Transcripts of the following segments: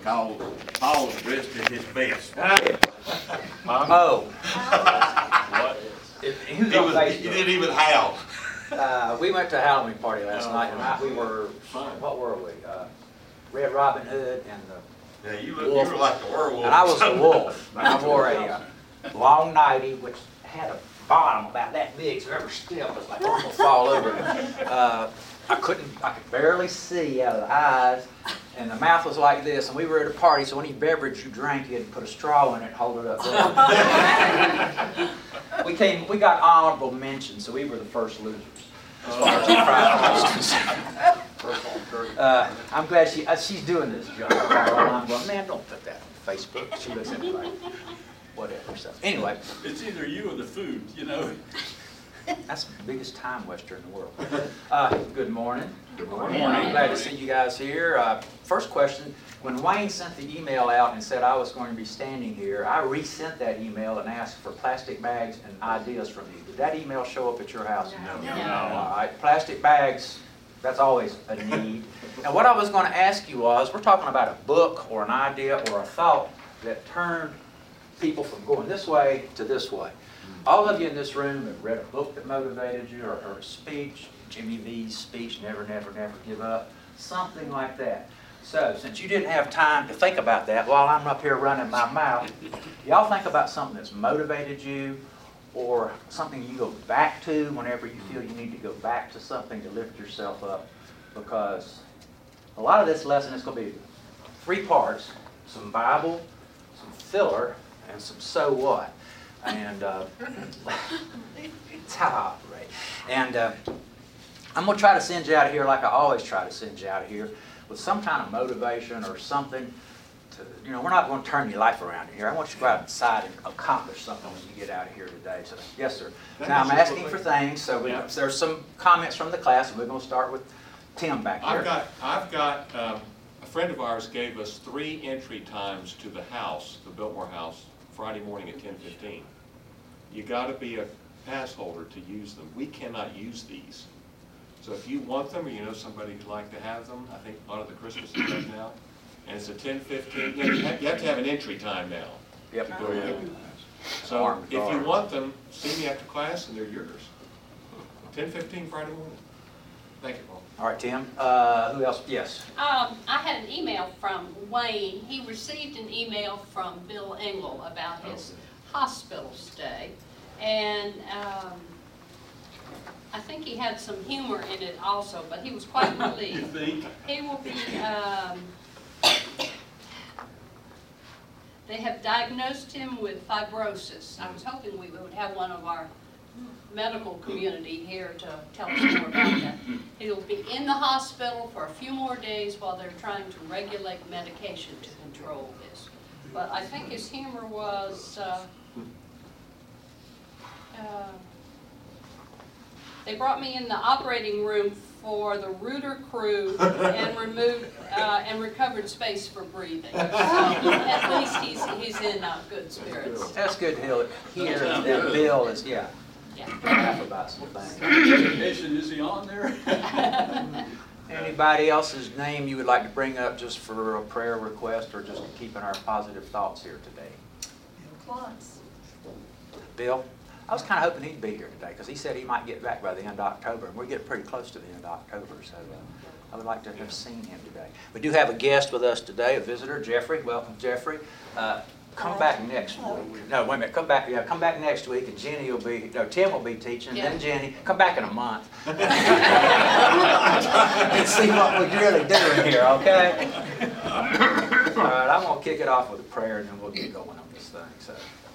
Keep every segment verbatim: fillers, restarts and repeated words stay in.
because Paul was dressed in his best. Oh. What? If, he was He, on was, Facebook. he didn't even howl. Uh, we went to a Halloween party last Oh, night, and I, we fun. were, Fun. what were we? Uh, Red Robin Hood and the, Yeah, you, look, you were like the werewolf. and I was the wolf. And I wore a uh, long nightie, which had a bottom about that big, so every step was like almost fall over. Uh, I couldn't, I could barely see out of the eyes, and the mouth was like this, and we were at a party, so any beverage you drank, you had to put a straw in it and hold it up there. We came, we got honorable mention, so we were the first losers, as far as the prize was concerned. Uh, I'm glad she, uh, she's doing this job. I'm going, man, don't put that on Facebook. She looks at me like, whatever. So anyway, It's either you or the food, you know. that's the biggest time waster in the world. Uh, good morning. Good morning. I'm glad to see you guys here. Uh, first question, when Wayne sent the email out and said I was going to be standing here, I resent that email and asked for plastic bags and ideas from you. Did that email show up at your house? No. No. All right, plastic bags, that's always a need. And what I was going to ask you was, we're talking about a book or an idea or a thought that turned people from going this way to this way. All of you in this room have read a book that motivated you or heard a speech, Jimmy V's speech, Never, Never, Never Give Up, something like that. So, since you didn't have time to think about that while I'm up here running my mouth, y'all think about something that's motivated you or something you go back to whenever you feel you need to go back to something to lift yourself up, because a lot of this lesson is going to be three parts, some Bible, some filler, and some so what. And uh, it's how I operate. And uh, I'm going to try to send you out of here like I always try to send you out of here, with some kind of motivation or something. To, you know, we're not going to turn your life around here. I want you to go outside and accomplish something when you get out of here today. So, yes, sir. Now, I'm asking for things, so we, Yeah. there's some comments from the class, and we're going to start with Tim back here. I've got, I've got, um, a friend of ours gave us three entry times to the house, the Biltmore House, Friday morning at ten fifteen. You gotta be a pass holder to use them. We cannot use these. So if you want them, or you know somebody who'd like to have them, I think a lot of the Christmas is right now, and it's a ten fifteen, you have you have to have an entry time now. Yep. to go in. So Armed if you guard. want them, see me after class and they're yours. ten fifteen Friday morning. Thank you, Paul. All right, Tim. Uh, who else? Yes. Um, I had an email from Wayne. He received an email from Bill Engel about his hospital stay. And um, I think he had some humor in it also, but he was quite You relieved. think? He will be, um, they have diagnosed him with fibrosis. I was hoping we would have one of our medical community here to tell us more about that. He'll be in the hospital for a few more days while they're trying to regulate medication to control this. But I think his humor was, uh, uh, they brought me in the operating room for the Reuter crew and removed uh, and recovered space for breathing. So at least he's he's in uh, good spirits. That's good to hear- hear that Bill is, yeah, Yeah. laugh about some things. Education, is he on there? Anybody else's name you would like to bring up just for a prayer request or just keeping our positive thoughts here today? Klotz. Bill? I was kind of hoping he'd be here today because he said he might get back by the end of October, and we're getting pretty close to the end of October, so uh, I would like to have seen him today. We do have a guest with us today, a visitor, Jeffrey. Welcome, Jeffrey. Uh, come back next week. No, wait a minute. Come back. Yeah, come back next week, and Jenny will be. No, Tim will be teaching. Yeah. Then Jenny. Come back in a month and see what we're really doing here. Okay. All right. I'm gonna kick it off with a prayer, and then we'll get going on this thing. So.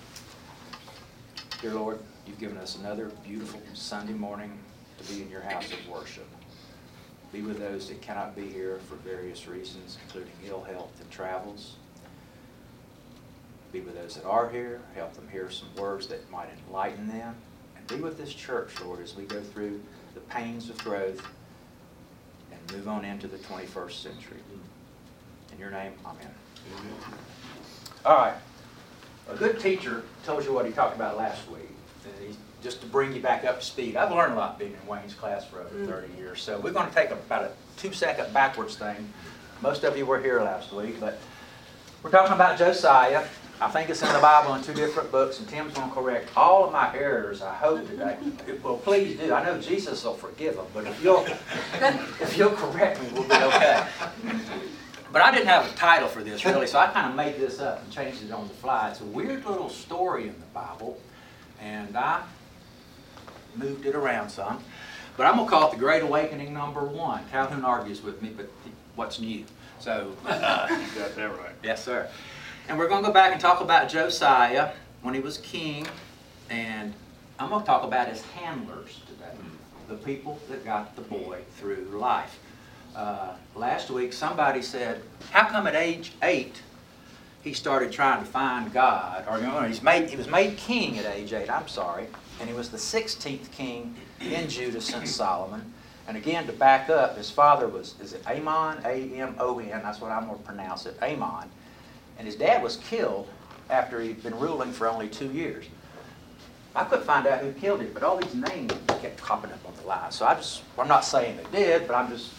Dear Lord, you've given us another beautiful Sunday morning to be in your house of worship. Be with those that cannot be here for various reasons, including ill health and travels. Be with those that are here. Help them hear some words that might enlighten them. And be with this church, Lord, as we go through the pains of growth and move on into the twenty-first century. In your name, amen. Amen. All right. A good teacher tells you what he talked about last week, and he's, just to bring you back up to speed. I've learned a lot being in Wayne's class for over thirty years, so we're going to take about a two-second backwards thing. Most of you were here last week, but We're talking about Josiah. I think it's in the Bible in two different books, and Tim's going to correct all of my errors, I hope, today. Well, please do. I know Jesus will forgive them, but if you'll, if you'll correct me, we'll be okay. But I didn't have a title for this, really, so I kind of made this up and changed it on the fly. It's a weird little story in the Bible, and I moved it around some. But I'm going to call it The Great Awakening number one. Calhoun argues with me, but what's new? So, uh, You got that right. yes, sir. And we're going to go back and talk about Josiah when he was king, and I'm going to talk about his handlers today, the people that got the boy through life. Uh, last week, somebody said, how come at age eight he started trying to find God? Or, you know, he's made, he was made king at age eight, I'm sorry, and he was the sixteenth king in Judah since Solomon. And again, to back up, his father was, is it Amon? A M O N, that's what I'm going to pronounce it, Amon. And his dad was killed after he'd been ruling for only two years. I couldn't find out who killed him, but all these names kept popping up on the line. So I just, I'm not saying they did, but I'm just,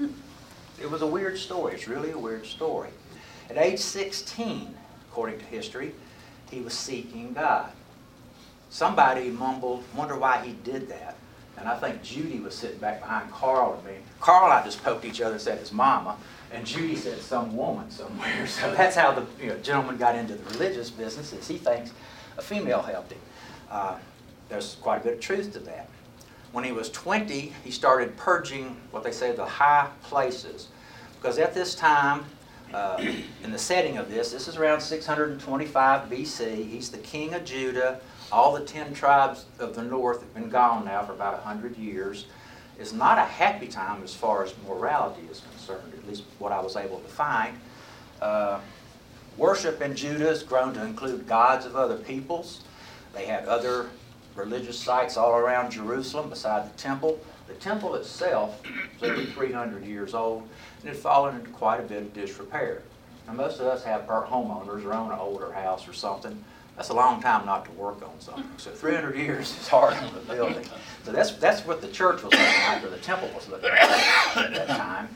it was a weird story. It's really a weird story. At age sixteen, according to history, he was seeking God. Somebody mumbled, wonder why he did that. And I think Judy was sitting back behind Carl and me. Carl and I just poked each other and said his mama. And Judy said some woman somewhere. So that's how the you know, gentleman got into the religious business, is he thinks a female helped him. Uh, there's quite a bit of truth to that. When he was twenty, he started purging what they say the high places. Because at this time, uh, in the setting of this, this is around six hundred twenty-five B C. He's the king of Judah. All the ten tribes of the north have been gone now for about one hundred years. It's not a happy time as far as morality is concerned, at least what I was able to find. Uh, worship in Judah has grown to include gods of other peoples. They had other religious sites all around Jerusalem beside the temple. The temple itself was over three hundred years old and had fallen into quite a bit of disrepair. Now, most of us have homeowners or own an older house or something. That's a long time not to work on something. So three hundred years is hard on the building. So that's, that's what the church was looking like, or the temple was looking like at that time.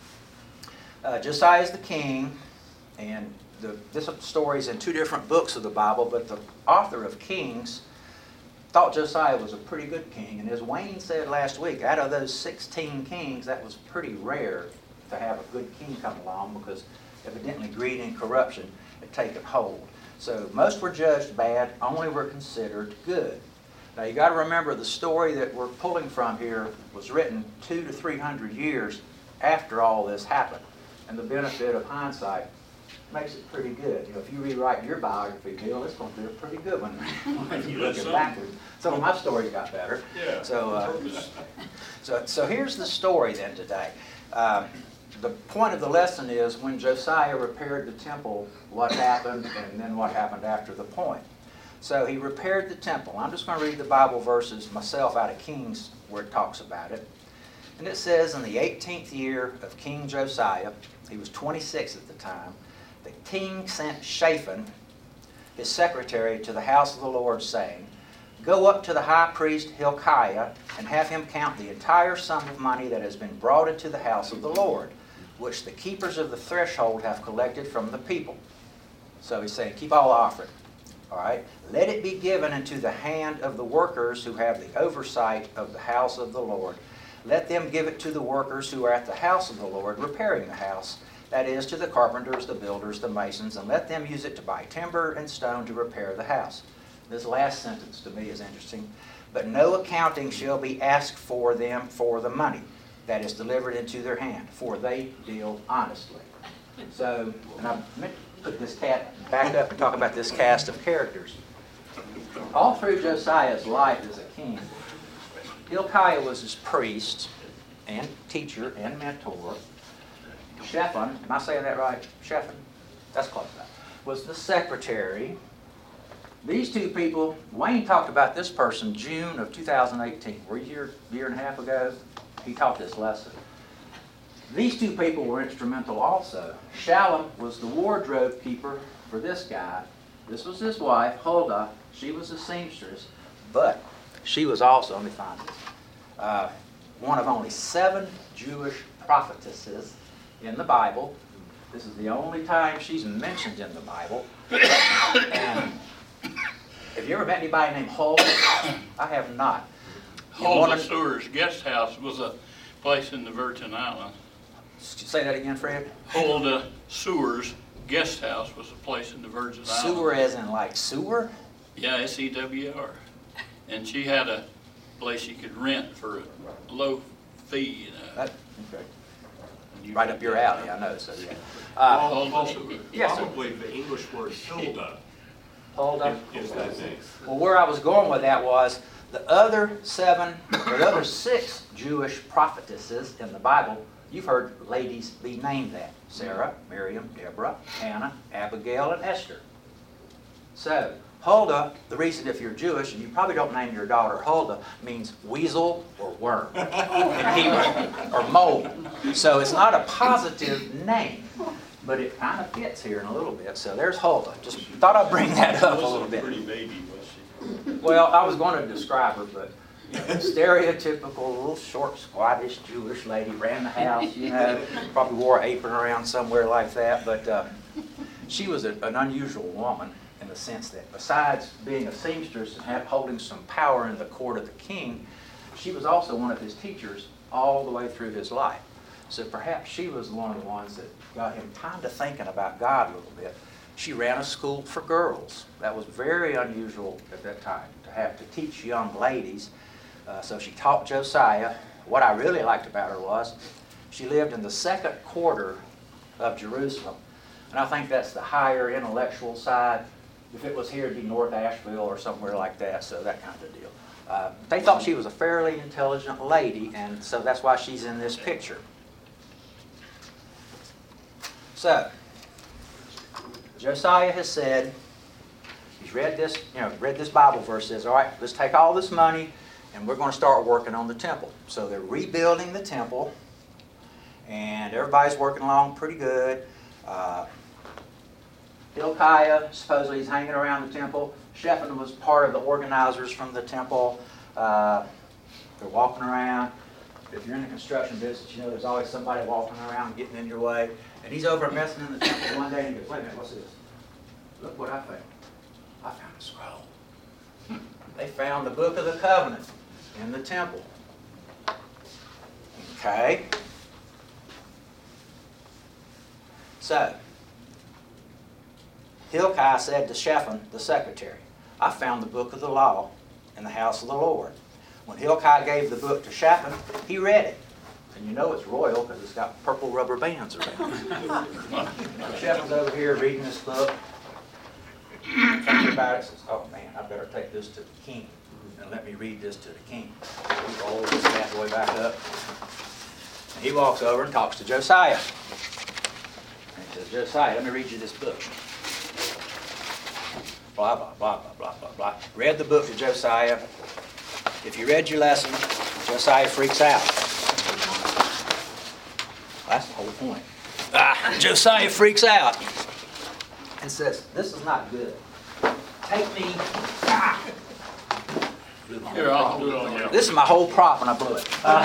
Uh, Josiah is the king, and the, this story is in two different books of the Bible, but the author of Kings thought Josiah was a pretty good king. And as Wayne said last week, out of those sixteen kings, that was pretty rare to have a good king come along, because evidently greed and corruption had taken hold. So most were judged bad, only were considered good. Now you got to remember, the story that we're pulling from here was written two to three hundred years after all this happened. And the benefit of hindsight makes it pretty good. You know, if you rewrite your biography, Bill, it's going to be a pretty good one when you look backwards. Some of my stories got better. Yeah. So, uh, so, so here's the story then today. Uh, The point of the lesson is when Josiah repaired the temple, what happened, and then what happened after the point. So he repaired the temple. I'm just going to read the Bible verses myself out of Kings where it talks about it. And it says, in the eighteenth year of King Josiah, he was twenty-six at the time, the king sent Shaphan, his secretary, to the house of the Lord, saying, go up to the high priest Hilkiah and have him count the entire sum of money that has been brought into the house of the Lord, which the keepers of the threshold have collected from the people. So he's saying, keep all the offering. All right? Let it be given into the hand of the workers who have the oversight of the house of the Lord. Let them give it to the workers who are at the house of the Lord, repairing the house. That is, to the carpenters, the builders, the masons, and let them use it to buy timber and stone to repair the house. This last sentence to me is interesting. But no accounting shall be asked for them for the money that is delivered into their hand, for they deal honestly. So, and I meant to put this cat back up and talk about this cast of characters. All through Josiah's life as a king, Hilkiah was his priest and teacher and mentor. Shaphan, am I saying that right? Shaphan? That's close enough. Was the secretary. These two people, Wayne talked about this person June of two thousand eighteen. Were you here a year and a half ago? He taught this lesson. These two people were instrumental also. Shallum was the wardrobe keeper for this guy. This was his wife, Huldah. She was a seamstress, but she was also, let me find this, uh, one of only seven Jewish prophetesses in the Bible. This is the only time she's mentioned in the Bible. And have you ever met anybody named Huldah? I have not. In one Huldah of- Sewers Guest House was a place in the Virgin Islands. Say that again, Fred. Huldah Sewers Guest House was a place in the Virgin Islands. Sewer as in like sewer? Yeah, S E W R. And she had a place you could rent for a low fee, you know. That, okay. Right up your alley, I know, so yeah. Uh, Huldah Sewers. yes, sir. Probably the English word Hilda Huldah. is that name. Well, where I was going with that was the other seven, or the other six Jewish prophetesses in the Bible, you've heard ladies be named that. Sarah, Miriam, Deborah, Hannah, Abigail, and Esther. So, Huldah, the reason if you're Jewish, and you probably don't name your daughter Huldah, means weasel or worm in Hebrew, or mole. So it's not a positive name, but it kind of fits here in a little bit. So there's Huldah. Just thought I'd bring that up a little bit. Pretty baby, was she? Well, I was going to describe her, but you know, stereotypical little short, squattish Jewish lady, ran the house, you know, probably wore an apron around somewhere like that. But uh, she was a, an unusual woman in the sense that besides being a seamstress and have, holding some power in the court of the king, she was also one of his teachers all the way through his life. So perhaps she was one of the ones that got him kind of thinking about God a little bit. She ran a school for girls. That was very unusual at that time, to have to teach young ladies. Uh, so she taught Josiah. What I really liked about her was she lived in the second quarter of Jerusalem. And I think that's the higher intellectual side. If it was here, it'd be North Asheville or somewhere like that, so that kind of deal. Uh, they thought she was a fairly intelligent lady, and so that's why she's in this picture. So, Josiah has said, he's read this, you know, read this Bible verse, says, all right, let's take all this money and we're going to start working on the temple. So they're rebuilding the temple, and everybody's working along pretty good. Uh, Hilkiah, supposedly he's hanging around the temple. Shephan was part of the organizers from the temple. Uh, they're walking around. If you're in the construction business, you know there's always somebody walking around getting in your way. And he's over messing in the temple one day and he goes, wait a minute, what's this? Look what I found. I found a scroll. They found the Book of the Covenant in the temple. Okay. So, Hilkiah said to Shephan, the secretary, I found the book of the law in the house of the Lord. When Hilkiah gave the book to Shephan, he read it. And you know it's royal because it's got purple rubber bands around it. Shephan's over here reading this book. Thinking about it, says, oh man, I better take this to the king. And let me read this to the king. He rolls this bad boy back up. And he walks over and talks to Josiah. And he says, Josiah, let me read you this book. Blah, blah, blah, blah, blah, blah, blah. Read the book to Josiah. If you read your lesson, Josiah freaks out. That's the whole point. Ah, Josiah freaks out and says, this is not good. Take me. Ah. Here, I'll do it on you. This is my whole prop and I blew it.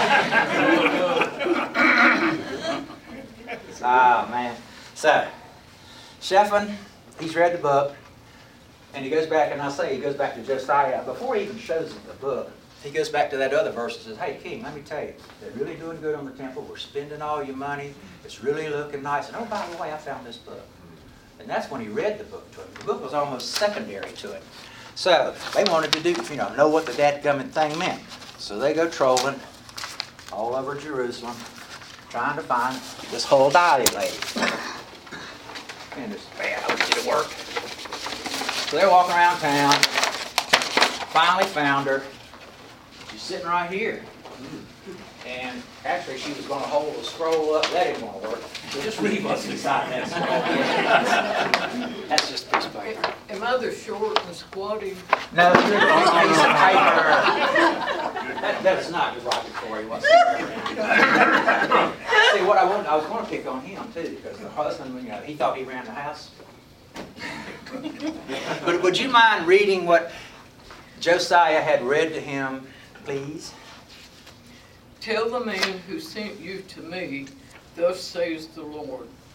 Ah, man. So, Shephan, he's read the book. And he goes back, and I say he goes back to Josiah. Before he even shows him the book, he goes back to that other verse and says, hey, king, let me tell you, they're really doing good on the temple. We're spending all your money. It's really looking nice. And oh, by the way, I found this book. And that's when he read the book to him. The book was almost secondary to it. So they wanted to do, you know, know what the dadgummit thing meant. So they go trolling all over Jerusalem, trying to find this whole Dottie lady. And this bad, I want you to work. So they're walking around town, finally found her. She's sitting right here. And actually she was going to hold the scroll up, that didn't want to work. So just read what's inside that scroll. That's just a piece of paper. Am I the short and squatty? No, you're the only piece of paper. That, that's not derogatory whatsoever. See, what I wanted, I was going to pick on him too, because the husband, you know, he thought he ran the house. But would you mind reading what Josiah had read to him, please? Tell the man who sent you to me, thus says the Lord,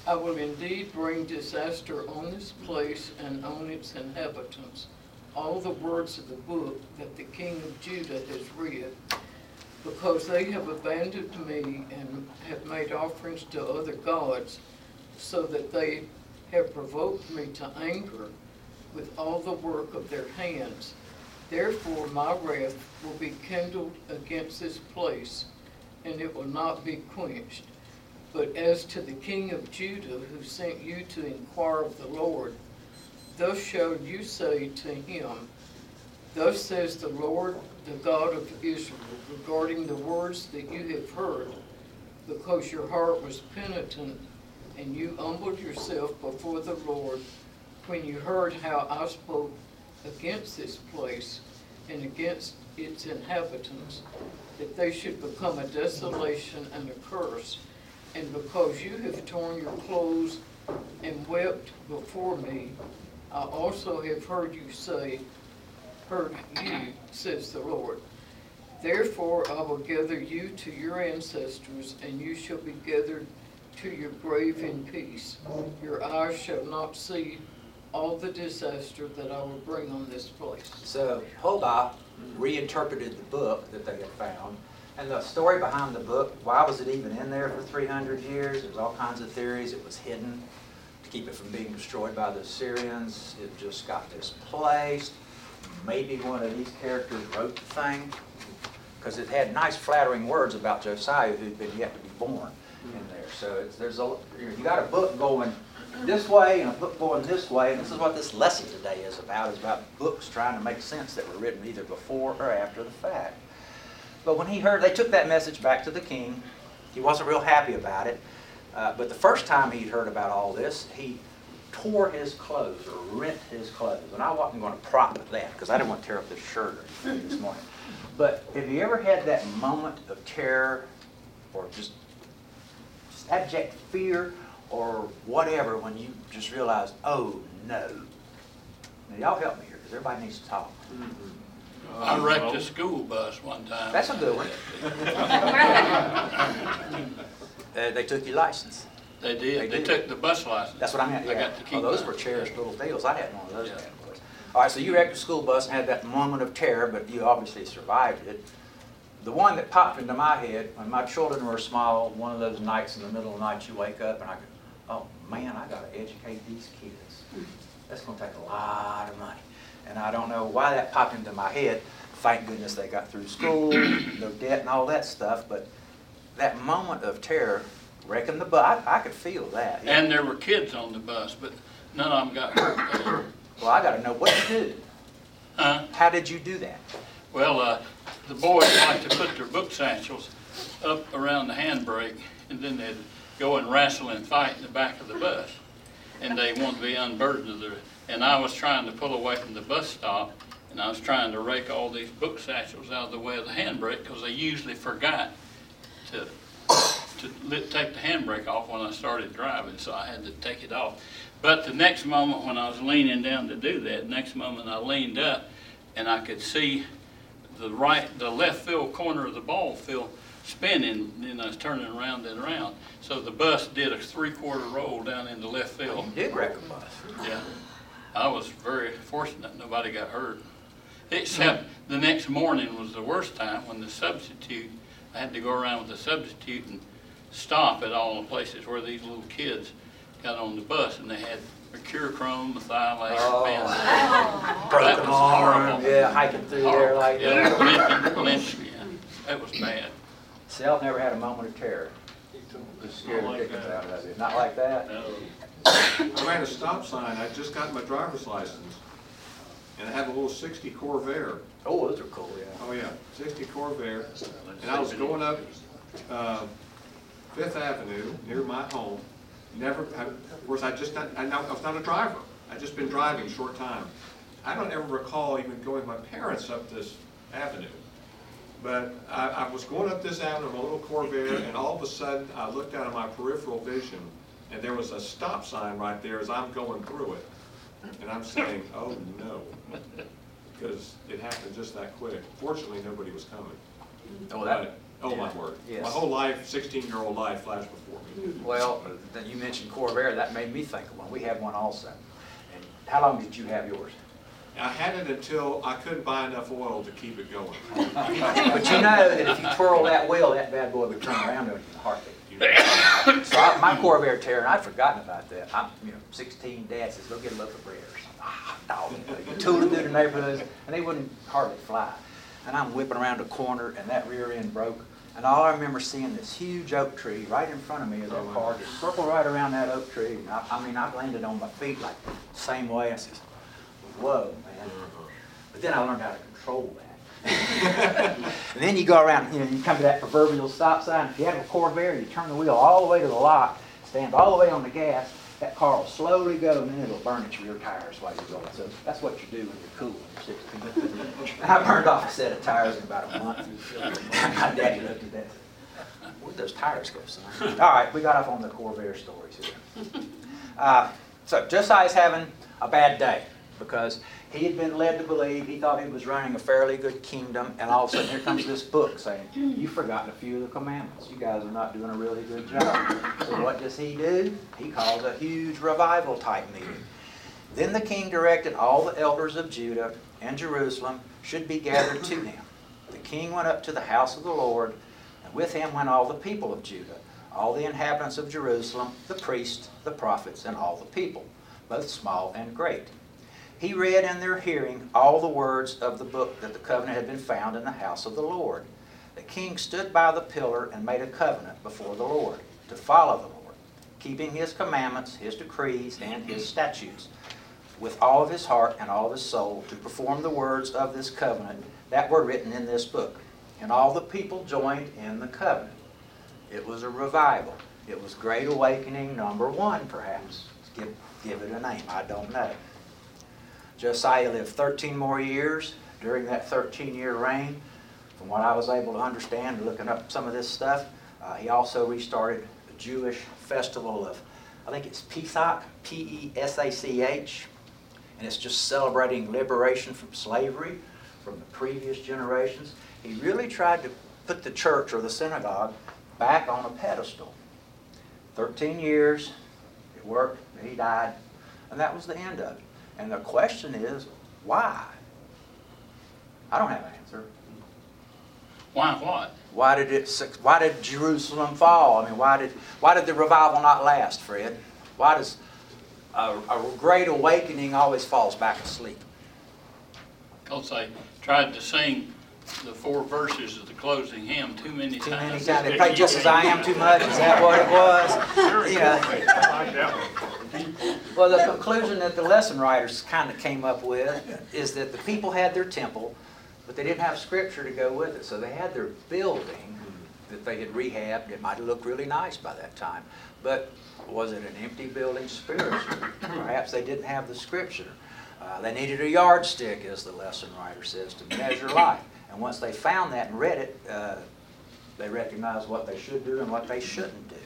I will indeed bring disaster on this place and on its inhabitants. All the words of the book that the king of Judah has read, because they have abandoned me and have made offerings to other gods, so that they have provoked me to anger with all the work of their hands. Therefore my wrath will be kindled against this place, and it will not be quenched. But as to the king of Judah, who sent you to inquire of the Lord, thus shall you say to him, Thus says the Lord, the God of Israel, regarding the words that you have heard, because your heart was penitent, and you humbled yourself before the Lord, when you heard how I spoke against this place and against its inhabitants, that they should become a desolation and a curse, and because you have torn your clothes and wept before me, I also have heard you say, heard you, says the Lord. Therefore I will gather you to your ancestors, and you shall be gathered to your grave in peace. Your eyes shall not see all the disaster that I will bring on this place. So Hobah reinterpreted the book that they had found. And the story behind the book, why was it even in there for three hundred years? There's all kinds of theories. It was hidden to keep it from being destroyed by the Assyrians. It just got misplaced. Maybe one of these characters wrote the thing, because it had nice flattering words about Josiah, who'd been yet to be born in there. So it's, there's a, you got a book going this way and a book going this way, and this is what this lesson today is about, is about books trying to make sense that were written either before or after the fact. But when he heard, they took that message back to the king. He wasn't real happy about it. Uh, but the first time he'd heard about all this, he tore his clothes or rent his clothes. And I wasn't going to prop with that because I didn't want to tear up this shirt or anything this morning. But have you ever had that moment of terror or just, just abject fear or whatever when you just realized, oh no. Now y'all help me here because everybody needs to talk. Mm-hmm. I wrecked a school bus one time. That's a good one. uh, they took your license. They did. They They did. took the bus license. That's what I meant. I Yeah. got to keep Oh, those mine. were cherished little deals. I had one of those Yeah. bad boys. All right, so you wrecked a school bus and had that moment of terror, but you obviously survived it. The one that popped into my head when my children were small, one of those nights in the middle of the night you wake up and I go, oh man, I got to educate these kids. That's going to take a lot of money. And I don't know why that popped into my head. Thank goodness they got through school, no debt and all that stuff, but that moment of terror, wrecking the bus, I, I could feel that. Yeah. And there were kids on the bus, but none of them got hurt. though. Well, I got to know what you did. Huh? How did you do that? Well, uh, the boys like to put their book satchels up around the handbrake, and then they'd go and wrestle and fight in the back of the bus. And they wanted to be unburdened of their, and I was trying to pull away from the bus stop, and I was trying to rake all these book satchels out of the way of the handbrake, because I usually forgot to to lit, take the handbrake off when I started driving, so I had to take it off. But the next moment when I was leaning down to do that, next moment I leaned up and I could see the right, the left field corner of the ball field spinning, and then I was turning around and around. So the bus did a three-quarter roll down in the left field. You did wreck a bus. Yeah, I was very fortunate nobody got hurt. Except the next morning was the worst time when the substitute, I had to go around with the substitute and stop at all the places where these little kids got on the bus, and they had mercurochrome, methylation, Oh. benzene. Broken That was arm, horrible. yeah, hiking through there like Yeah, that. limping, limping, yeah. That was bad. See, I've never had a moment of terror. Just scared the dickens out of it. Not like that? I ran a stop sign, I just got my driver's license, and I have a little sixty Corvair. Oh, those are cool, yeah. Oh yeah, sixty Corvair, and I was going up uh, Fifth Avenue near my home. Never, I, of course, I just not, I, not, I was not a driver. I just been driving a short time. I don't ever recall even going with my parents up this avenue. But I, I was going up this avenue in my little Corvair, and all of a sudden I looked out of my peripheral vision, and there was a stop sign right there as I'm going through it. And I'm saying, oh no, because it happened just that quick. Fortunately, nobody was coming. Oh, that, Oh, my word. Yes. My whole life, sixteen-year-old life flashed before me. Well, then you mentioned Corvair, that made me think of one. We had one also. And how long did you have yours? I had it until I couldn't buy enough oil to keep it going. But you know that if you twirl that wheel, that bad boy would turn around on you in a heartbeat. You know? So I, my Corvair tear, and I'd forgotten about that. I'm, you know, sixteen, Dad says, go get a loaf of bread or something. Ah, dog, you know, tooling through the neighborhoods, and they wouldn't hardly fly. And I'm whipping around a corner, and that rear end broke. And all I remember seeing this huge oak tree right in front of me as that car just circled right around that oak tree. And I, I mean, I landed on my feet like the same way. I says, whoa, man. But then I learned how to control that. And then you go around, you know, you come to that proverbial stop sign. If you have a Corvair, you turn the wheel all the way to the lot, stand all the way on the gas, that car will slowly go, and then it'll burn its rear tires while you're going. So that's what you do when you're cool when you're sixteen. I burned off a set of tires in about a month. My daddy looked at that and said, where'd those tires go, son? All right, we got off on the Corvair stories here. Uh, so Josiah's having a bad day because he had been led to believe, he thought he was running a fairly good kingdom, and all of a sudden here comes this book saying, you've forgotten a few of the commandments. You guys are not doing a really good job. So what does he do? He calls a huge revival type meeting. Then the king directed all the elders of Judah and Jerusalem should be gathered to him. The king went up to the house of the Lord, and with him went all the people of Judah, all the inhabitants of Jerusalem, the priests, the prophets, and all the people, both small and great. He read in their hearing all the words of the book that the covenant had been found in the house of the Lord. The king stood by the pillar and made a covenant before the Lord to follow the Lord, keeping his commandments, his decrees, and his statutes, with all of his heart and all of his soul, to perform the words of this covenant that were written in this book. And all the people joined in the covenant. It was a revival. It was Great Awakening number one, perhaps. Give, give it a name. I don't know. Josiah lived thirteen more years. During that thirteen-year reign, from what I was able to understand, looking up some of this stuff, uh, he also restarted the Jewish festival of, I think it's Pesach, P E S A C H, and it's just celebrating liberation from slavery from the previous generations. He really tried to put the church or the synagogue back on a pedestal. thirteen years, it worked, he died, and that was the end of it. And the question is, why? I don't have an answer. Why what? Why did it? Why did Jerusalem fall? I mean, why did why did the revival not last, Fred? Why does a, a great awakening always falls back asleep? Because they tried to sing the four verses of the closing hymn too many Too times. many times. They played Just As I Am too much. Is that what it was? Yeah. I like that one. Well, the conclusion that the lesson writers kind of came up with is that the people had their temple, but they didn't have scripture to go with it. So they had their building that they had rehabbed. It might have looked really nice by that time. But was it an empty building spiritually? Perhaps they didn't have the scripture. Uh, they needed a yardstick, as the lesson writer says, to measure life. And once they found that and read it, uh, they recognized what they should do and what they shouldn't do.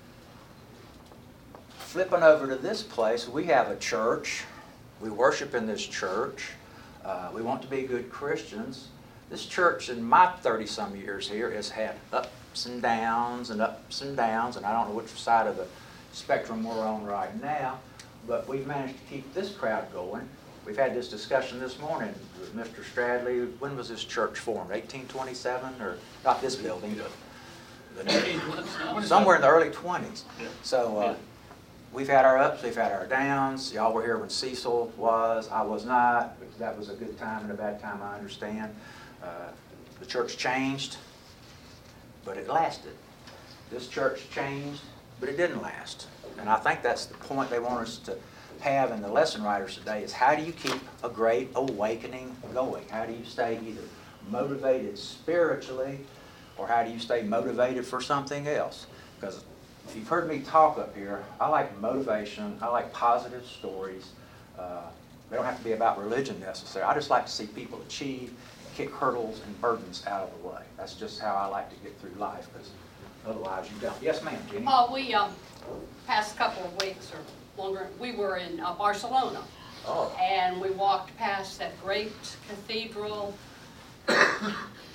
Flipping over to this place, we have a church. We worship in this church. Uh, we want to be good Christians. This church, in my thirty-some years here, has had ups and downs and ups and downs, and I don't know which side of the spectrum we're on right now, but we've managed to keep this crowd going. We've had this discussion this morning with Mister Stradley. When was this church formed? eighteen twenty-seven, or not this building, but the, somewhere in the early twenties. So uh, we've had our ups, we've had our downs. Y'all were here when Cecil was. I was not. That was a good time and a bad time, I understand. Uh, the church changed, but it lasted. This church changed, but it didn't last. And I think that's the point they want us to have in the lesson writers today, is how do you keep a great awakening going? How do you stay either motivated spiritually, or how do you stay motivated for something else? Because if you've heard me talk up here, I like motivation, I like positive stories. Uh, they don't have to be about religion necessarily. I just like to see people achieve, kick hurdles and burdens out of the way. That's just how I like to get through life, because otherwise you don't. Yes, ma'am, Jenny? Oh, we, um, past couple of weeks or longer, we were in uh, Barcelona. Oh. And we walked past that great cathedral.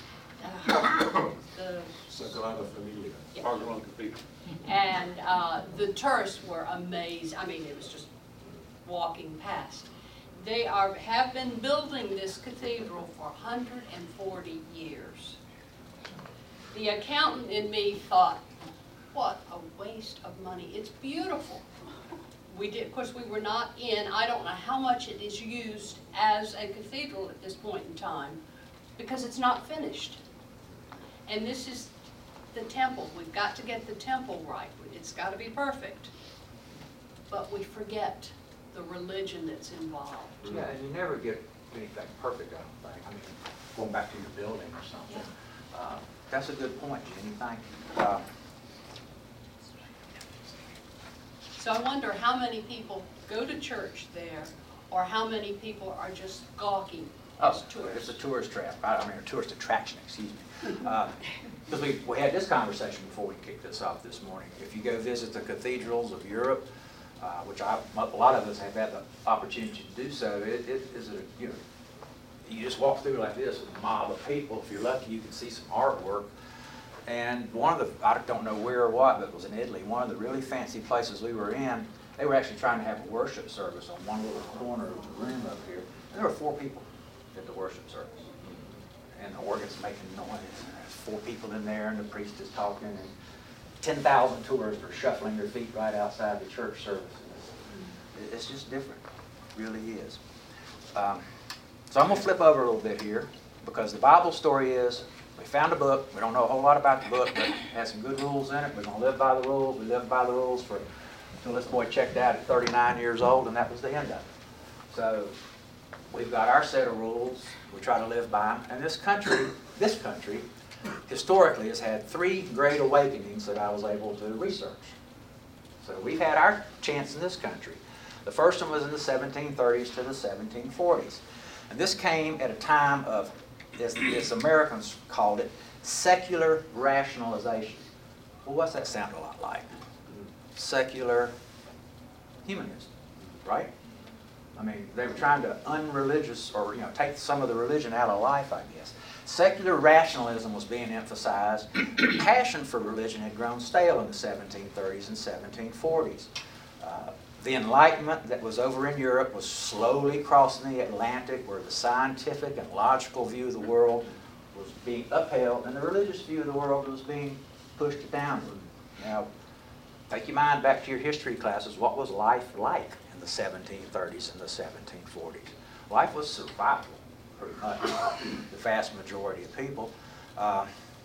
uh, the Sagrada Familia. Yeah. Parkland Cathedral. And uh, the tourists were amazed. I mean, it was just walking past. They are, have been building this cathedral for one hundred forty years. The accountant in me thought, what a waste of money. It's beautiful. We did, of course, we were not in, I don't know how much it is used as a cathedral at this point in time, because it's not finished. And this is the temple. We've got to get the temple right. It's got to be perfect. But we forget the religion that's involved. Yeah, and you never get anything perfect, I don't think. I mean, going back to your building or something. Uh, that's a good point, Jenny, thank you. Uh, So I wonder how many people go to church there, or how many people are just gawking as Oh, it's tourists. a tourist trap, I I mean, a tourist attraction, excuse me. Because we, we had this conversation before we kicked this off this morning. If you go visit the cathedrals of Europe, uh, which I, a lot of us have had the opportunity to do so, it, it is a, you know, you just walk through like this with a mob of people. If you're lucky, you can see some artwork. And one of the, I don't know where or what, but it was in Italy, one of the really fancy places we were in, they were actually trying to have a worship service on one little corner of the room up here. And there were four people at the worship service. And the organ's making noise, and there's four people in there, and the priest is talking, and ten thousand tourists are shuffling their feet right outside the church service. And it's, it's just different, it really is. Um, so I'm gonna flip over a little bit here, because the Bible story is, we found a book. We don't know a whole lot about the book, but it has some good rules in it. We're going to live by the rules. We lived by the rules for until this boy checked out at thirty-nine years old, and that was the end of it. So we've got our set of rules. We try to live by them. And this country, this country, historically has had three great awakenings that I was able to research. So we've had our chance in this country. The first one was in the seventeen thirties to the seventeen forties. And this came at a time of, as, as Americans called it, secular rationalization. Well, what's that sound a lot like? Secular humanism, right? I mean, they were trying to unreligious, or you know, take some of the religion out of life, I guess. Secular rationalism was being emphasized. The passion for religion had grown stale in the seventeen thirties and seventeen forties. Uh, The Enlightenment that was over in Europe was slowly crossing the Atlantic, where the scientific and logical view of the world was being upheld, and the religious view of the world was being pushed downward. Now, take your mind back to your history classes. What was life like in the seventeen thirties and the seventeen forties? Life was survival, pretty much, the vast majority of people. Uh,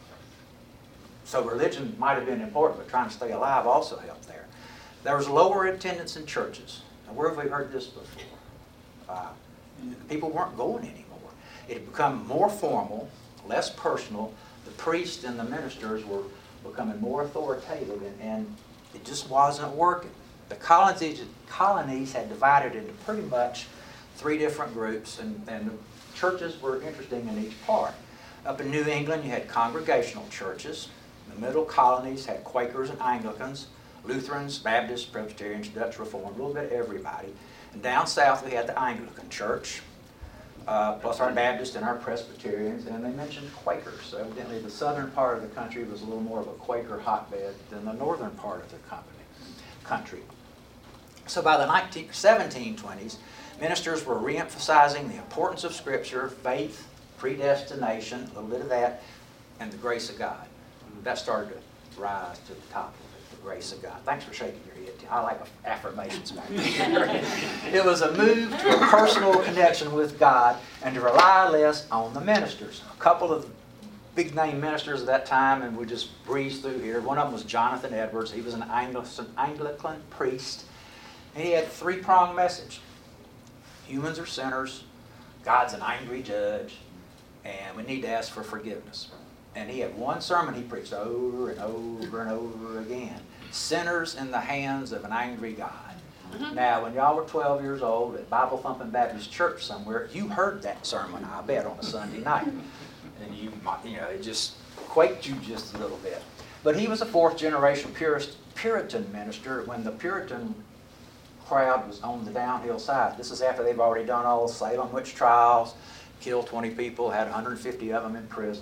so religion might have been important, but trying to stay alive also helped there. There was lower attendance in churches. Now, where have we heard this before? Uh, people weren't going anymore. It had become more formal, less personal. The priests and the ministers were becoming more authoritative, and, and it just wasn't working. The colonies, colonies had divided into pretty much three different groups, and, and the churches were interesting in each part. Up in New England, you had congregational churches. The middle colonies had Quakers and Anglicans, Lutherans, Baptists, Presbyterians, Dutch Reformed, a little bit of everybody. And down south we had the Anglican Church, uh, plus our Baptists and our Presbyterians, and they mentioned Quakers. So evidently the southern part of the country was a little more of a Quaker hotbed than the northern part of the company, country. So by the nineteen, seventeen twenties, ministers were re-emphasizing the importance of Scripture, faith, predestination, a little bit of that, and the grace of God. That started to rise to the top of it, the grace of God. Thanks for shaking your head, Tim. I like affirmations back there. It was a move to a personal connection with God and to rely less on the ministers. A couple of big name ministers at that time, and we just breeze through here. One of them was Jonathan Edwards. He was an Anglican, Anglican priest, and he had a three-pronged message. Humans are sinners, God's an angry judge, and we need to ask for forgiveness. And he had one sermon he preached over and over and over again. Sinners in the hands of an angry God. Mm-hmm. Now, when y'all were twelve years old at Bible Thumping Baptist Church somewhere, you heard that sermon, I bet, on a Sunday night. And you, you know, it just quaked you just a little bit. But he was a fourth generation Puritan minister when the Puritan crowd was on the downhill side. This is after they've already done all the Salem witch trials, killed twenty people, had one hundred fifty of them in prison.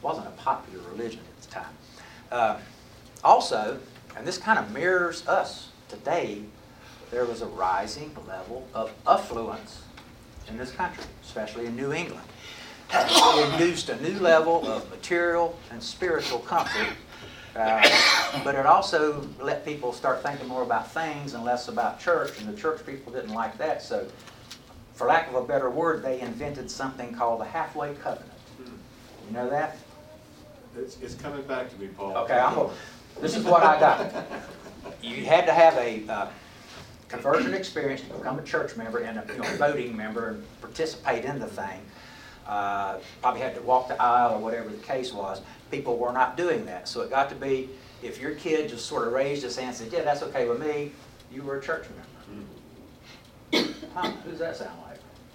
wasn't a popular religion at the time. Uh, also, and this kind of mirrors us today, there was a rising level of affluence in this country, especially in New England. It induced a new level of material and spiritual comfort, uh, but it also let people start thinking more about things and less about church, and the church people didn't like that, so for lack of a better word, they invented something called the halfway covenant. You know that? It's, it's coming back to me, Paul. Okay, I'm gonna, this is what I got. You had to have a uh, conversion experience to become a church member and a you know, voting member and participate in the thing. Uh, probably had to walk the aisle or whatever the case was. People were not doing that. So it got to be, if your kid just sort of raised his hand and said, yeah, that's okay with me, you were a church member. Huh, who does that sound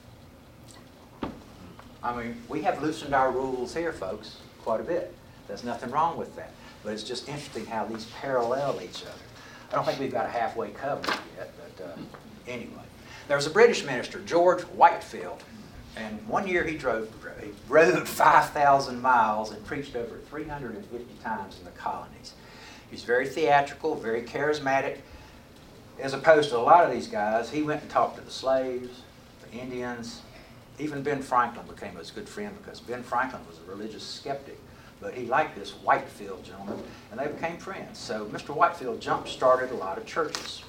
like? I mean, we have loosened our rules here, folks, quite a bit. There's nothing wrong with that. But it's just interesting how these parallel each other. I don't think we've got a halfway covenant yet, but uh, anyway. There was a British minister, George Whitefield, and one year he drove, he rode five thousand miles and preached over three hundred fifty times in the colonies. He was very theatrical, very charismatic. As opposed to a lot of these guys, he went and talked to the slaves, the Indians. Even Ben Franklin became his good friend because Ben Franklin was a religious skeptic. But he liked this Whitefield gentleman, and they became friends. So Mister Whitefield jump-started a lot of churches.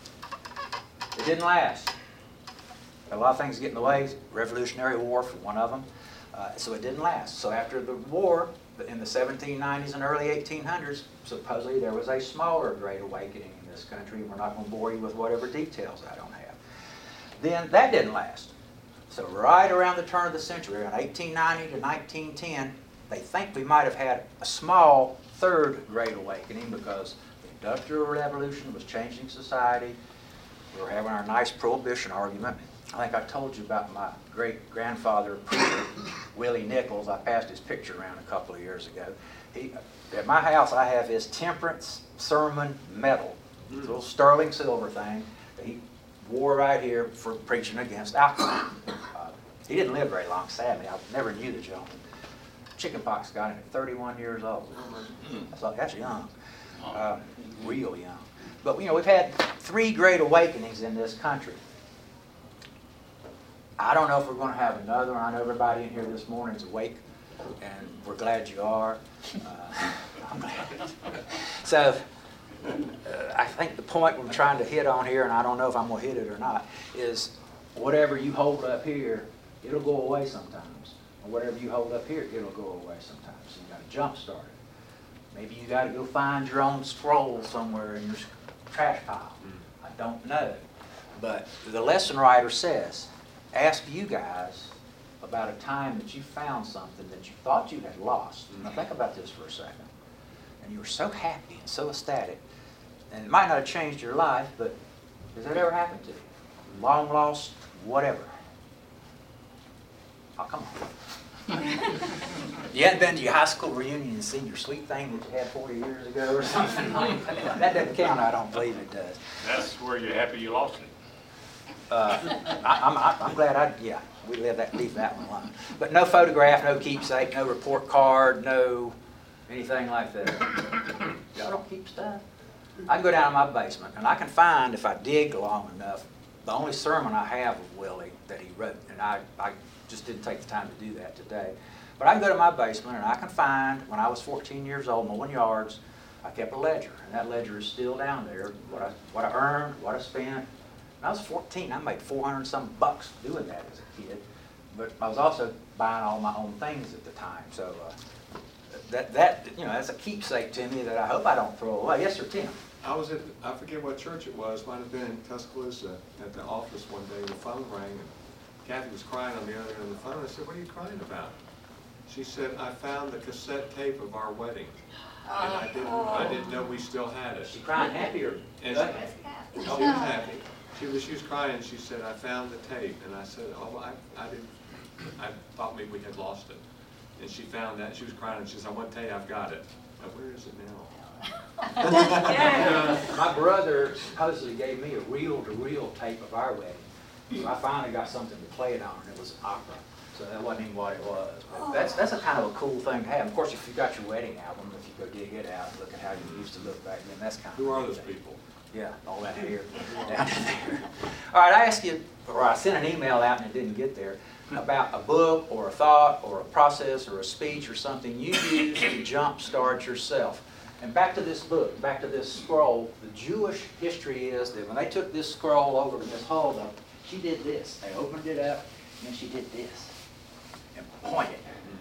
It didn't last. A lot of things get in the way. Revolutionary War for one of them. Uh, so it didn't last. So after the war, in the seventeen nineties and early eighteen hundreds, supposedly there was a smaller Great Awakening in this country. We're not going to bore you with whatever details I don't have. Then that didn't last. So right around the turn of the century, around eighteen ninety to nineteen ten, they think we might have had a small third Great Awakening because the Industrial Revolution was changing society. We were having our nice prohibition argument. I think I told you about my great-grandfather preacher, Willie Nichols. I passed his picture around a couple of years ago. He, at my house, I have his Temperance Sermon Medal. It's a little sterling silver thing that he wore right here for preaching against alcohol. Uh, he didn't live very long, sadly. I never knew the gentleman. Chickenpox got him at thirty-one years old. That's, like, that's young, uh, real young. But you know, we've had three Great Awakenings in this country. I don't know if we're going to have another one. I know everybody in here this morning is awake, and we're glad you are. Uh, I'm glad. So uh, I think the point we're trying to hit on here, and I don't know if I'm going to hit it or not, is whatever you hold up here, it'll go away sometimes. And whatever you hold up here, it'll go away sometimes. So you got to jump start it. Maybe you got to go find your own scroll somewhere in your trash pile. I don't know. But the lesson writer says, ask you guys about a time that you found something that you thought you had lost. Now think about this for a second. And you were so happy and so ecstatic. And it might not have changed your life, but has that ever happened to you? Long lost, whatever. Oh, come on. You hadn't been to your high school reunion and seen your sweet thing that you had forty years ago or something like that. That doesn't count, I don't believe it does. That's where you're happy you lost it. Uh, I, I'm, I'm glad I, yeah, we leave that, leave that one alone. But no photograph, no keepsake, no report card, no anything like that. Y'all don't keep stuff. I can go down to my basement and I can find, if I dig long enough, the only sermon I have of Willie that he wrote, and I, I just didn't take the time to do that today. But I can go to my basement and I can find, when I was fourteen years old, mowing yards, I kept a ledger, and that ledger is still down there, what I, what I earned, what I spent. When I was fourteen, I made four hundred and some bucks doing that as a kid, but I was also buying all my own things at the time. So uh, that, that, you know, that's a keepsake to me that I hope I don't throw away. Yes, sir, Tim? I was at, I forget what church it was, might have been in Tuscaloosa, at the office one day, the phone rang, and Kathy was crying on the other end of the phone. I said, what are you crying about? She said, I found the cassette tape of our wedding, and I didn't, I didn't know we still had it. She crying happy or? And she, oh, she was happy. She was, she was crying, and she said, I found the tape, and I said, oh, I, I didn't, I thought maybe we had lost it. And she found that, she was crying, and she said, I want to tell you I've got it. Now, where is it now? My brother supposedly gave me a reel-to-reel tape of our wedding. So I finally got something to play it on, and it was an opera. So that wasn't even what it was. But that's, that's a kind of a cool thing to have. Of course, if you got your wedding album, if you go dig it out and look at how you used to look back then, that's kind of Who a are cool those thing. people? Yeah, all that hair down in there. All right, I asked you, or I sent an email out and it didn't get there, about a book or a thought or a process or a speech or something you use to jumpstart yourself. And back to this book, back to this scroll, the Jewish history is that when they took this scroll over to Miss Hulda, she did this. They opened it up and then she did this and pointed.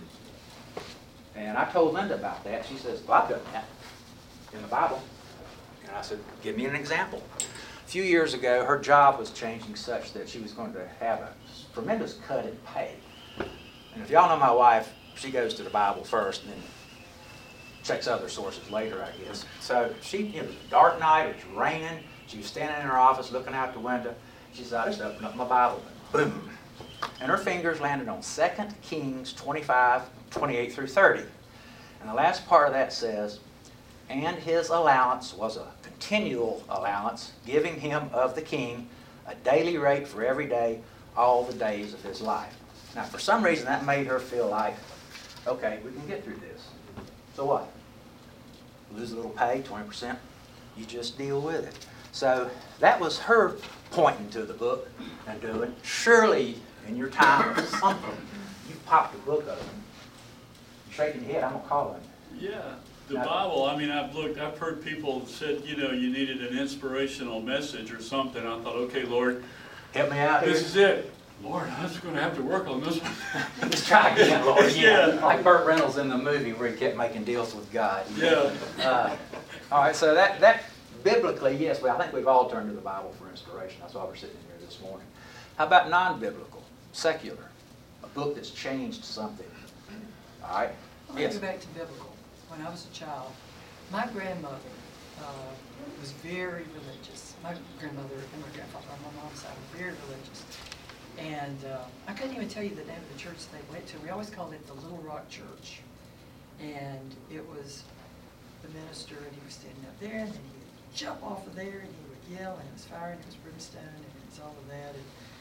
And I told Linda about that. She says, well, I've done that in the Bible. And I said, give me an example. A few years ago, her job was changing such that she was going to have a tremendous cut in pay. And if y'all know my wife, she goes to the Bible first and then checks other sources later, I guess. So she, it was a dark night, it was raining. She was standing in her office looking out the window. She said, I just opened up my Bible. And boom. And her fingers landed on Second Kings twenty-five, twenty-eight through thirty. And the last part of that says, and his allowance was a continual allowance, giving him of the king a daily rate for every day, all the days of his life. Now, for some reason, that made her feel like, okay, we can get through this. So what? Lose a little pay, twenty percent? You just deal with it. So that was her pointing to the book and doing. Surely, in your time of something, you popped the book open. You're shaking your head, I'm going to call him. Yeah, the Now- Bible, I mean, I've looked, I've heard people said, you know, you needed an inspirational message or something. I thought, okay, Lord, Help me out here. this is it. Lord, I'm just gonna have to work on this one. Just try again, Lord. Yeah. Yeah. Like Burt Reynolds in the movie where he kept making deals with God. Yeah. Uh, all right, so that, that biblically, yes, well, I think we've all turned to the Bible for inspiration. That's why we're sitting here this morning. How about non-biblical, secular, a book that's changed something? All right? I'll Yes. go back to biblical. When I was a child, my grandmother uh, was very religious. My grandmother and my grandfather on my mom's side were very religious. And uh, I couldn't even tell you the name of the church they went to. We always called it the Little Rock Church. And it was the minister, and he was standing up there, and then he would jump off of there, and he would yell, and it was fire, and it was brimstone, and it was all of that.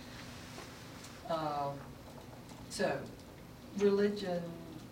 And, uh, so, religion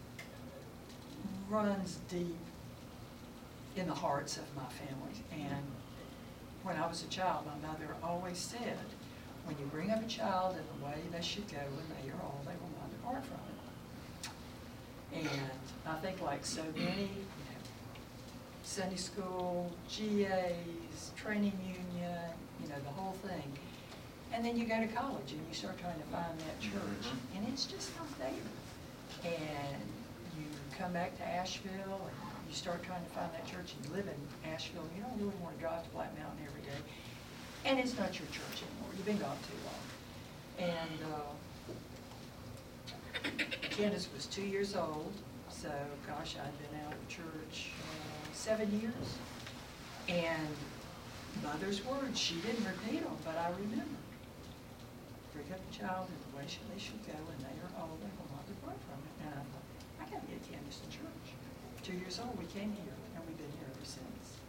runs deep in the hearts of my family. And when I was a child, my mother always said, when you bring up a child in the way they should go when they are old, they will not depart from it. And I think like so many, you know, Sunday school, G As, training union, you know, the whole thing. And then you go to college and you start trying to find that church, and it's just not there. And you come back to Asheville and you start trying to find that church, and you live in Asheville, and you don't really want to drive to Black Mountain every day. And it's not your church anymore. You've been gone too long. And uh, Candace was two years old, so gosh, I'd been out of church uh, seven years. And mother's words, she didn't repeat them, but I remember. Bring up a child in the way should they should go, and they are old, they will not depart from it. And I thought, I got to get Candace to church. Two years old, we came here, and we've been here ever since.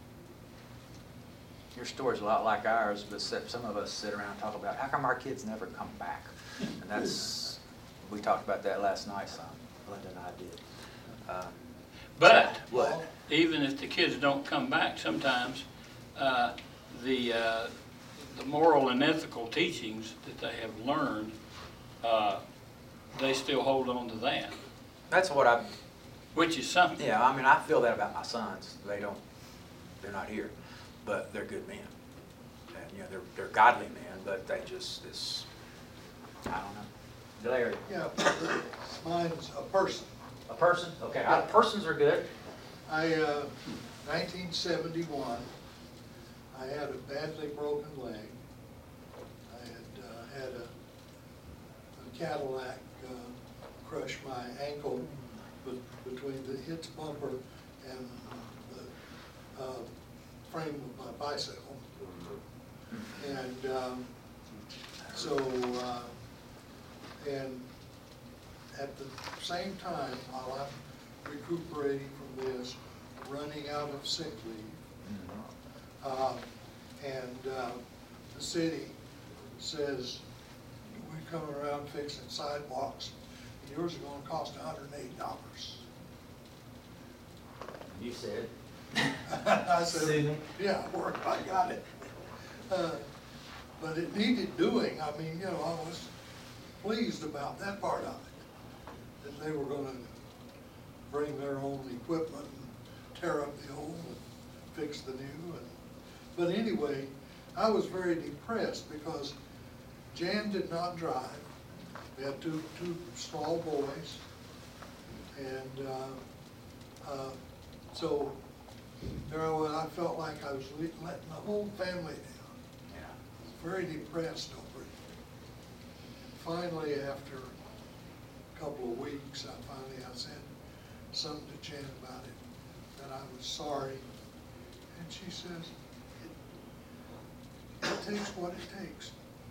Your story's a lot like ours, but some of us sit around and talk about how come our kids never come back? And that's, we talked about that last night, some, Linda and I did. Uh, But What? even if the kids don't come back, sometimes uh, the, uh, the moral and ethical teachings that they have learned, uh, they still hold on to that, That's what I, which is something. yeah, I mean, I feel that about my sons. They don't, they're not here, but they're good men. And, you know, they're, they're godly men, but they just, this, I don't know. Larry, Yeah, mine's a person. a person? Okay, uh, persons are good. I, uh, nineteen seventy-one, I had a badly broken leg. I had uh, had a, a Cadillac uh, crush my ankle be- between the its bumper and the uh, frame of my bicycle. And um, so, uh, and at the same time, while I'm recuperating from this, running out of sick leave, uh, and uh, the city says coming around fixing sidewalks. Yours are gonna cost a hundred and eight dollars. You said. I Sue said, me. yeah, work, I got it. Uh, But it needed doing. I mean, you know, I was pleased about that part of it. That they were gonna bring their own equipment and tear up the old and fix the new. And But anyway, I was very depressed because Jan did not drive. We had two, two small boys. And uh, uh, so there I was, I felt like I was le- letting the whole family down. Yeah. Very depressed over it. Finally, after a couple of weeks, I finally, I said something to Jan about it, that I was sorry. And she says, it, it takes what it takes.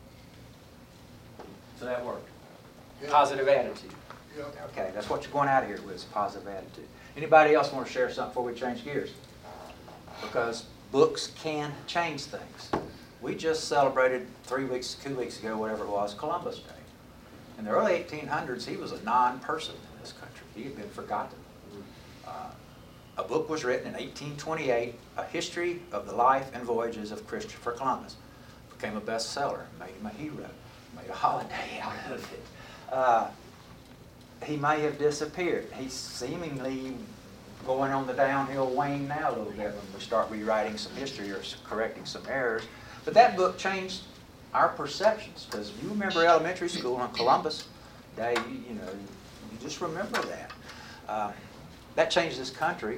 So that worked. Yeah. Positive attitude. Yeah. Okay, that's what you're going out of here with, is positive attitude. Anybody else want to share something before we change gears? Because books can change things. We just celebrated three weeks, two weeks ago, whatever it was, Columbus Day. In the early eighteen hundreds, he was a non-person in this country. He had been forgotten. Uh, a book was written in eighteen twenty-eight, A History of the Life and Voyages of Christopher Columbus. Became a bestseller, made him a hero, made a holiday out of it. Uh, he may have disappeared. He's seemingly going on the downhill wane now a little bit when we start rewriting some history or correcting some errors. But that book changed our perceptions, because you remember elementary school on Columbus Day, you, you know, you just remember that. Uh, that changed this country.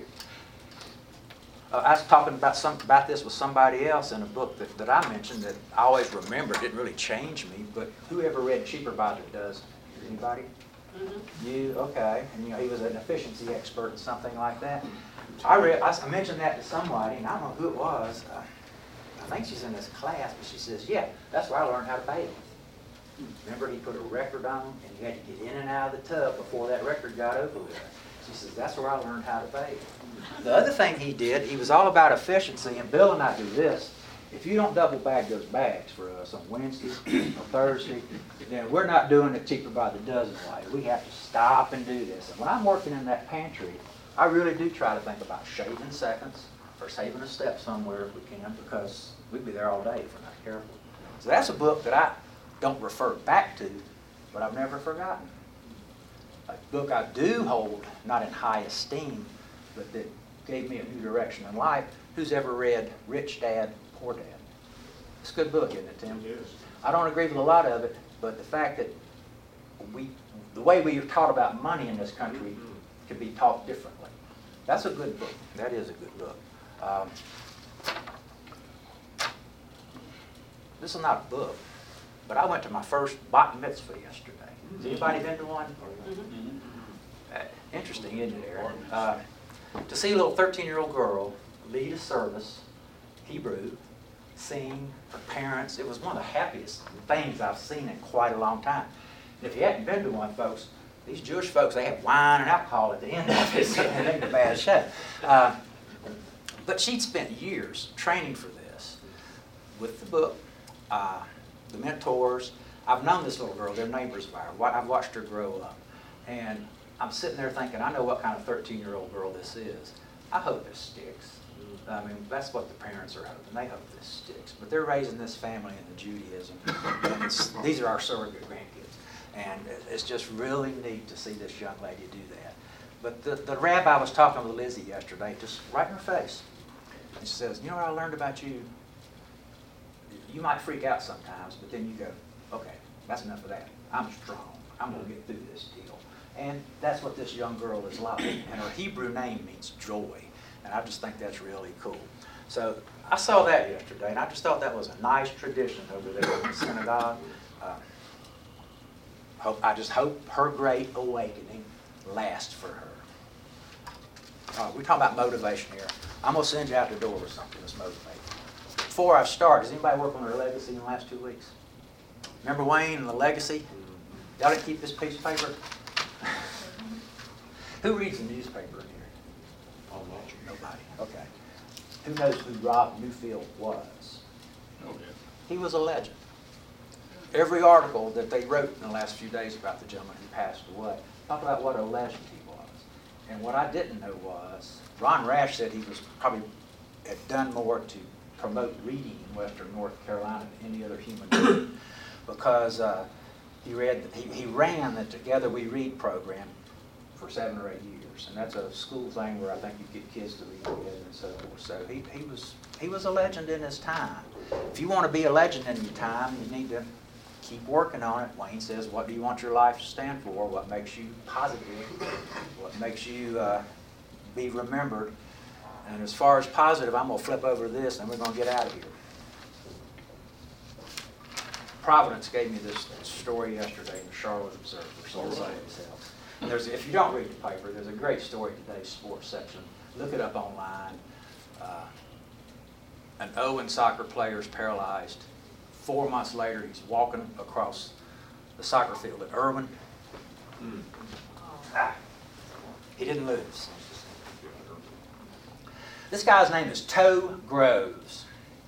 Uh, I was talking about some about this with somebody else in a book that, that I mentioned that I always remember. It didn't really change me, but whoever read Cheaper by the Dozen? Anybody? Mm-hmm. You? Okay. And you know, he was an efficiency expert and something like that. I read. I, I mentioned that to somebody, and I don't know who it was. Uh, I think she's in this class, but she says, yeah, that's where I learned how to bathe. Remember, he put a record on, and you had to get in and out of the tub before that record got over with. She says, that's where I learned how to bathe. The other thing he did, he was all about efficiency, and Bill and I do this. If you don't double bag those bags for us on Wednesday or Thursday, then we're not doing it Cheaper by the Dozen way. We have to stop and do this. And when I'm working in that pantry, I really do try to think about shaving seconds or saving a step somewhere if we can, because we'd be there all day if we're not careful. So that's a book that I don't refer back to, but I've never forgotten. A book I do hold, not in high esteem, but that gave me a new direction in life. Who's ever read Rich Dad, Poor Dad? It's a good book, isn't it, Tim? It is. I don't agree with a lot of it, but the fact that we, the way we are taught about money in this country could be taught differently. That's a good book. That is a good book. Um, this is not a book, but I went to my first bat mitzvah yesterday. Has anybody been to one? Mm-hmm. Uh, interesting, isn't it, Aaron? Uh, to see a little thirteen-year-old girl lead a service, Hebrew, sing, her parents, it was one of the happiest things I've seen in quite a long time. And if you hadn't been to one, folks, these Jewish folks, they have wine and alcohol at the end of it, so it ain't a bad show. Uh, but she'd spent years training for this with the book, uh, the mentors. I've known this little girl, they're neighbors of ours. I've watched her grow up. And I'm sitting there thinking, I know what kind of thirteen-year-old girl this is. I hope this sticks. I mean, that's what the parents are hoping. They hope this sticks. But they're raising this family in the Judaism. And it's, these are our surrogate grandkids. And it's just really neat to see this young lady do that. But the, the rabbi was talking with Lizzie yesterday, just right in her face. And she says, you know what I learned about you? You might freak out sometimes, but then you go, okay, that's enough of that. I'm strong. I'm going to get through this deal. And that's what this young girl is like. And her Hebrew name means joy. And I just think that's really cool. So I saw that yesterday, and I just thought that was a nice tradition over there in the synagogue. Uh, hope, I just hope her great awakening lasts for her. Uh, we're talking about motivation here. I'm going to send you out the door with something that's motivating. Before I start, does anybody work on their legacy in the last two weeks? Remember Wayne and the legacy? Y'all didn't keep this piece of paper? Who reads the newspaper in here? Nobody. Okay. Who knows who Rob Newfield was? Oh, yeah. He was a legend. every article that they wrote in the last few days about the gentleman who passed away talked about what a legend he was. And what I didn't know was, Ron Rash said he was probably had done more to promote reading in Western North Carolina than any other human being, because uh, he read, he, he ran the Together We Read program for seven or eight years, and that's a school thing where I think you get kids to read together and so forth. So he, he was he was a legend in his time. If you want to be a legend in your time, you need to keep working on it. Wayne says, what do you want your life to stand for? What makes you positive? What makes you uh, be remembered? And as far as positive, I'm going to flip over this and we're going to get out of here. Providence gave me this story yesterday in the Charlotte Observer, so I'll say it itself. And there's, if you don't read the paper, there's a great story in today's sports section. Look it up online. Uh, an Owen soccer player is paralyzed. Four months later, he's walking across the soccer field at Irwin. Mm. Ah, he didn't lose. This guy's name is Toe Groves.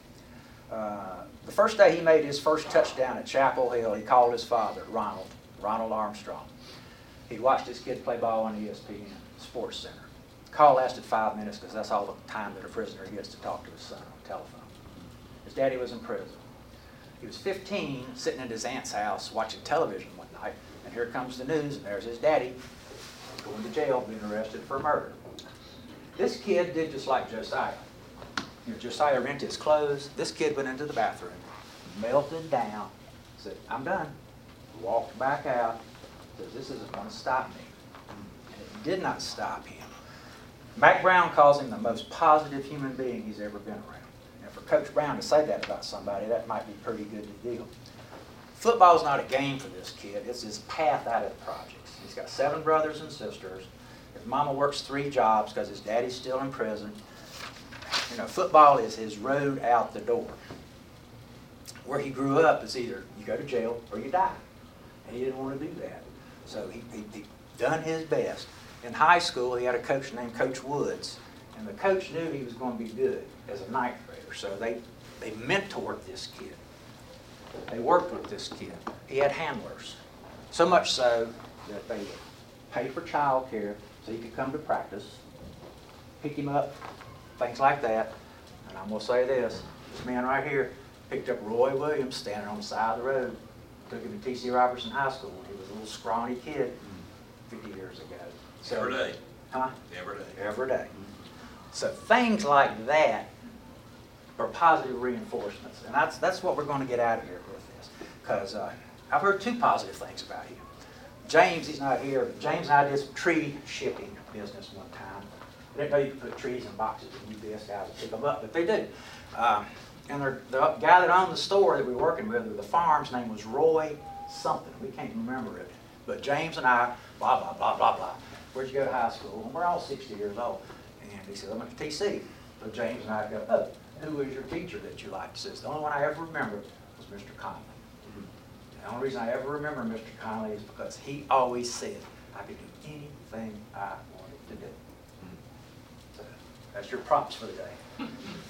Uh, the first day he made his first touchdown at Chapel Hill, he called his father, Ronald, Ronald Armstrong. He watched his kid play ball on E S P N Sports Center. The call lasted five minutes because that's all the time that a prisoner gets to talk to his son on the telephone. His daddy was in prison. He was fifteen, sitting at his aunt's house watching television one night, and here comes the news, and there's his daddy going to jail, being arrested for murder. This kid did just like Josiah. You know, Josiah rent his clothes. This kid went into the bathroom, melted down, said, I'm done. Walked back out, says, this isn't going to stop me. And it did not stop him. Mac Brown calls him the most positive human being he's ever been around. And for Coach Brown to say that about somebody, that might be pretty good to deal. Football's not a game for this kid. It's his path out of the projects. He's got seven brothers and sisters. His mama works three jobs because his daddy's still in prison. You know, football is his road out the door. Where he grew up is either you go to jail or you die. And he didn't want to do that. So he, he, he done his best. In high school, he had a coach named Coach Woods. And the coach knew he was going to be good as a ninth grader. So they, they mentored this kid. They worked with this kid. He had handlers. So much so that they would pay for child care so he could come to practice, pick him up, things like that. And I'm going to say this. This man right here picked up Roy Williams standing on the side of the road. Took him to T C Robertson High School when he was a little scrawny kid fifty years ago. So, Every day. Huh? Every day. Every day. So things like that are positive reinforcements. And that's, that's what we're going to get out of here with this. Because uh, I've heard two positive things about you. James, he's not here, but James and I did some tree shipping business one time. I didn't know you could put trees in boxes and U B S guys would pick them up, but they do. Um, and the guy that owned the store that we were working with, or the farm's name was Roy something. We can't remember it. But James and I, blah, blah, blah, blah, blah. Where'd you go to high school? And we're all sixty years old. And he said, I went to T C. So James and I go, oh, who was your teacher that you liked? He says, the only one I ever remember was Mister Conley. The only reason I ever remember Mister Conley is because he always said I could do anything I wanted to do. So that's your props for the day.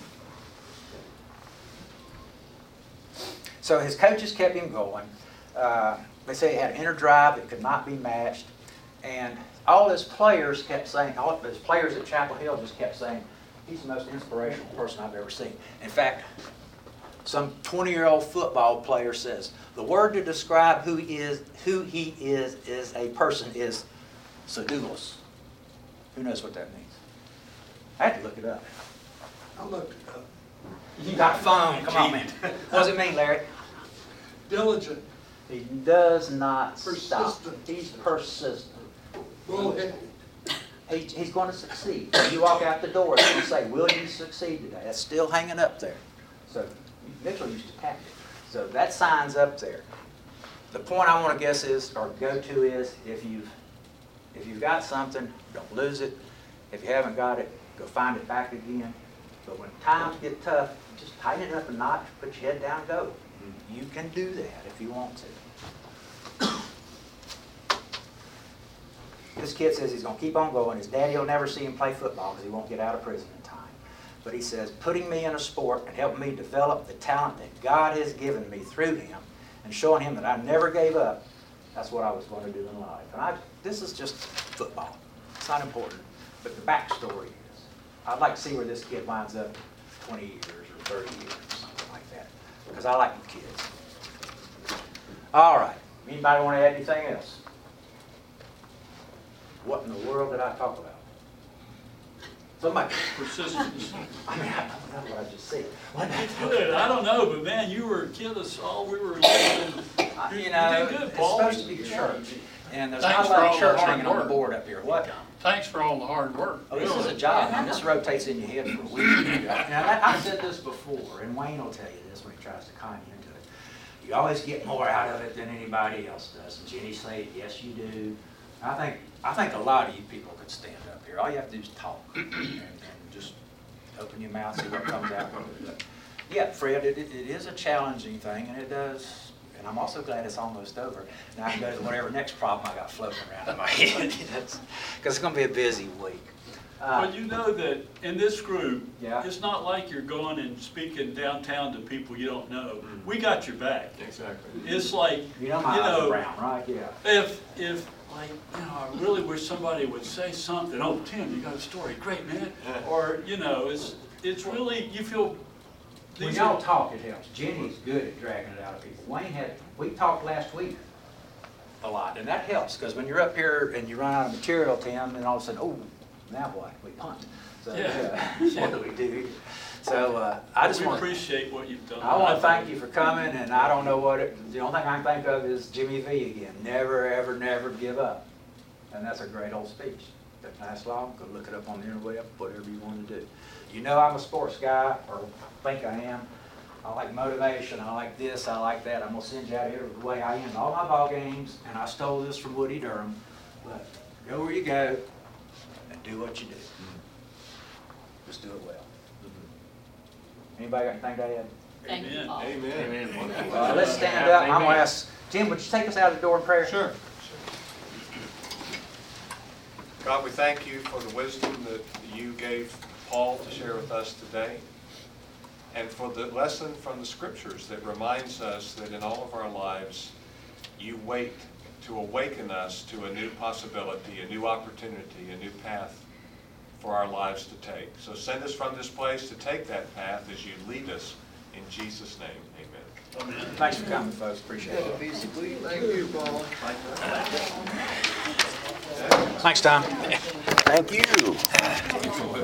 So his coaches kept him going. Uh, they say he had an inner drive that could not be matched. And all his players kept saying, all his players at Chapel Hill just kept saying, he's the most inspirational person I've ever seen. In fact, some twenty-year-old football player says, the word to describe who he is, who he is, is a person is sedulous. Who knows what that means? I had to look it up. I looked it up. You got a phone. Come on, man. What does it mean, Larry? Diligent, He does not stop. Persistent. He's persistent. bullheaded. He, he's going to succeed. When you walk out the door, it's going to say, will you succeed today? That's still hanging up there. So Mitchell used to tap it. So that sign's up there. The point I want to guess is, or go to is, if you've, if you've got something, don't lose it. If you haven't got it, go find it back again. But when times get tough, just tighten it up a notch, put your head down and go. You can do that if you want to. This kid says he's going to keep on going. His daddy will never see him play football because he won't get out of prison in time. But he says, putting me in a sport and helping me develop the talent that God has given me through him and showing him that I never gave up, that's what I was going to do in life. And I, this is just football. It's not important. But the backstory is, I'd like to see where this kid winds up twenty years or thirty years, something like that. Because I like the kids. All right. Anybody want to add anything else? What in the world did I talk about? Somebody. Persistence. I mean, I don't know what I just said. What did I talk Good, about? I don't know, but man, you were killing us all, we were listening. Uh, You You know, did good, it's Paul. supposed to be church, and there's Thanks not a for lot all of the church hard hanging on the work. board up here. What? Thanks for all the hard work. Oh, this is a job, and this rotates in your head for weeks. Now, that- I've said this before, and Wayne will tell you this when he tries to con you into it. You always get more out of it than anybody else does. And Jenny said, yes, you do. I think, I think a lot of you people could stand up here. All you have to do is talk, and, and just open your mouth, see what comes out. But yeah, Fred, it, it is a challenging thing, and it does. And I'm also glad it's almost over. Now I can go to whatever next problem I got floating around in my head. Because it's going to be a busy week. Uh, But you know that in this group, Yeah. it's not like you're going and speaking downtown to people you don't know. We got your back. Exactly. It's like, you you know my eyes are know, brown, right? Yeah. if, if, like, you know, I really wish somebody would say something, oh, Tim, you got a story, great, man. Or, you know, it's, it's really, you feel, When these y'all are, talk, it helps. Jenny's good at dragging it out of people. Wayne had, we talked last week a lot, and that helps, because when you're up here and you run out of material, Tim, and all of a sudden, oh, now what? We punt. So, Yeah. yeah, what do we do? So, uh, I just we want, appreciate what you've done. I want to thank you for coming, and I don't know what, it- the only thing I can think of is Jimmy V again. Never, ever, never give up. And that's a great old speech. Doesn't last long. Go look it up on the interweb, whatever you want to do. You know I'm a sports guy, or think I am. I like motivation, I like this, I like that. I'm gonna send you out here the way I end all my ball games, and I stole this from Woody Durham. But go where you go, and do what you do. Just do it well. Anybody got anything to add? Thank you, Amen. Paul. Amen. Uh, let's stand up. I'm gonna ask, Tim, would you take us out of the door in prayer? Sure. God, we thank you for the wisdom that you gave Paul to share with us today, and for the lesson from the scriptures that reminds us that in all of our lives, you wait to awaken us to a new possibility, a new opportunity, a new path for our lives to take. So send us from this place to take that path as you lead us. In Jesus' name, amen. Thanks for coming, folks. Appreciate Gotta it. be sweet. Thank you, Paul. Thanks, Tom. Thank you.